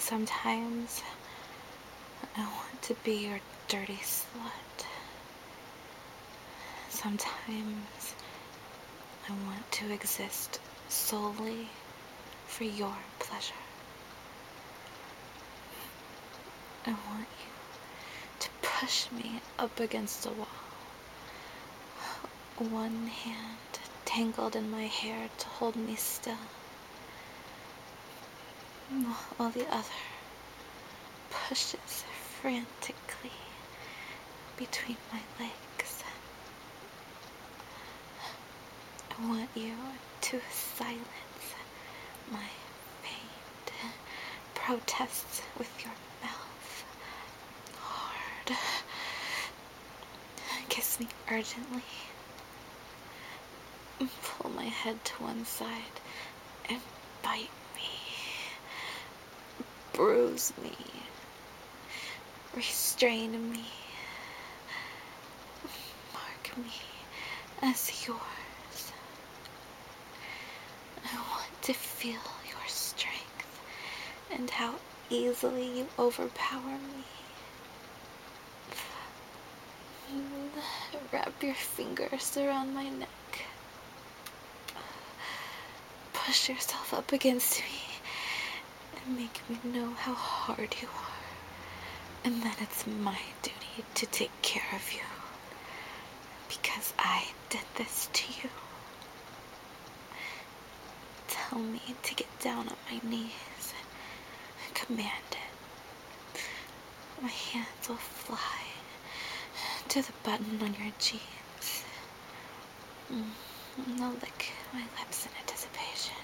Sometimes I want to be your dirty slut. Sometimes I want to exist solely for your pleasure. I want you to push me up against a wall, one hand tangled in my hair to hold me still, while the other pushes frantically between my legs. I want you to silence my faint protests with your mouth hard. Kiss me urgently. Pull my head to one side and bite me. Bruise me. Restrain me. Mark me as yours. I want to feel your strength and how easily you overpower me. Wrap your fingers around my neck. Push yourself up against me and make me know how hard you are, and that it's my duty to take care of you, because I did this to you. Tell me to get down on my knees and command it. My hands will fly to the button on your jeans. And I'll lick my lips in anticipation.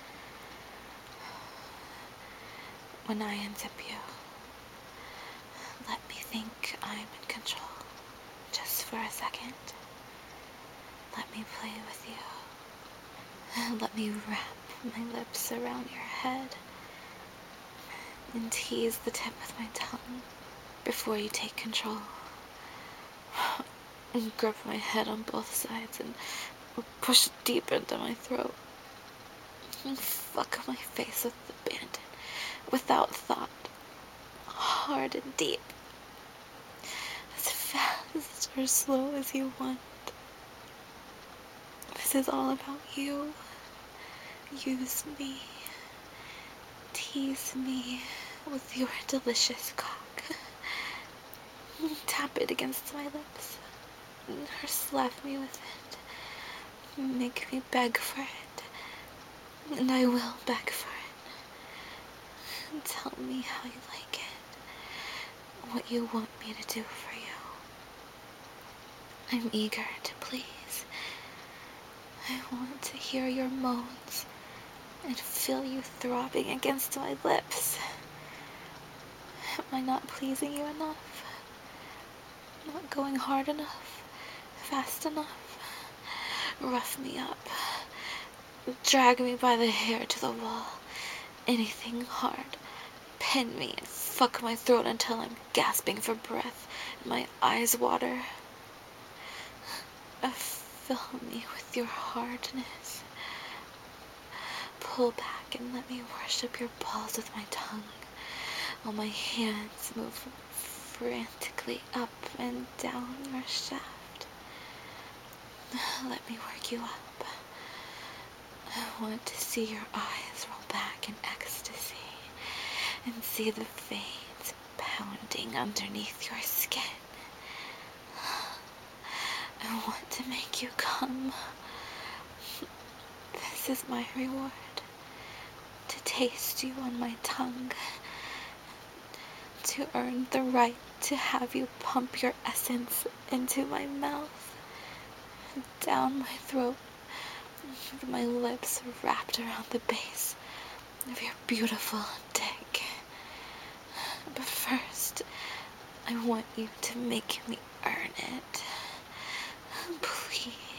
When I unzip you, let me think I'm in control, just for a second. Let me play with you. Let me wrap my lips around your head and tease the tip with my tongue before you take control. And grip my head on both sides and push deep into my throat. And fuck my face with the bandit, without thought, hard and deep, as fast or slow as you want. This is all about you. Use me. Tease me with your delicious cock. Tap it against my lips. Or slap me with it. Make me beg for it. And I will beg for it. And tell me how you like it. What you want me to do for you. I'm eager to please. I want to hear your moans and feel you throbbing against my lips. Am I not pleasing you enough? Not going hard enough? Fast enough? Rough me up. Drag me by the hair to the wall. Anything hard. Pin me and fuck my throat until I'm gasping for breath and my eyes water. Fill me with your hardness. Pull back and let me worship your balls with my tongue, while my hands move frantically up and down your shaft. Let me work you up. I want to see your eyes roll back in ecstasy and see the veins pounding underneath your skin. I want to make you come. This is my reward. To taste you on my tongue. To earn the right to have you pump your essence into my mouth. Down my throat. With my lips wrapped around the base of your beautiful dick. But first, I want you to make me earn it. Please.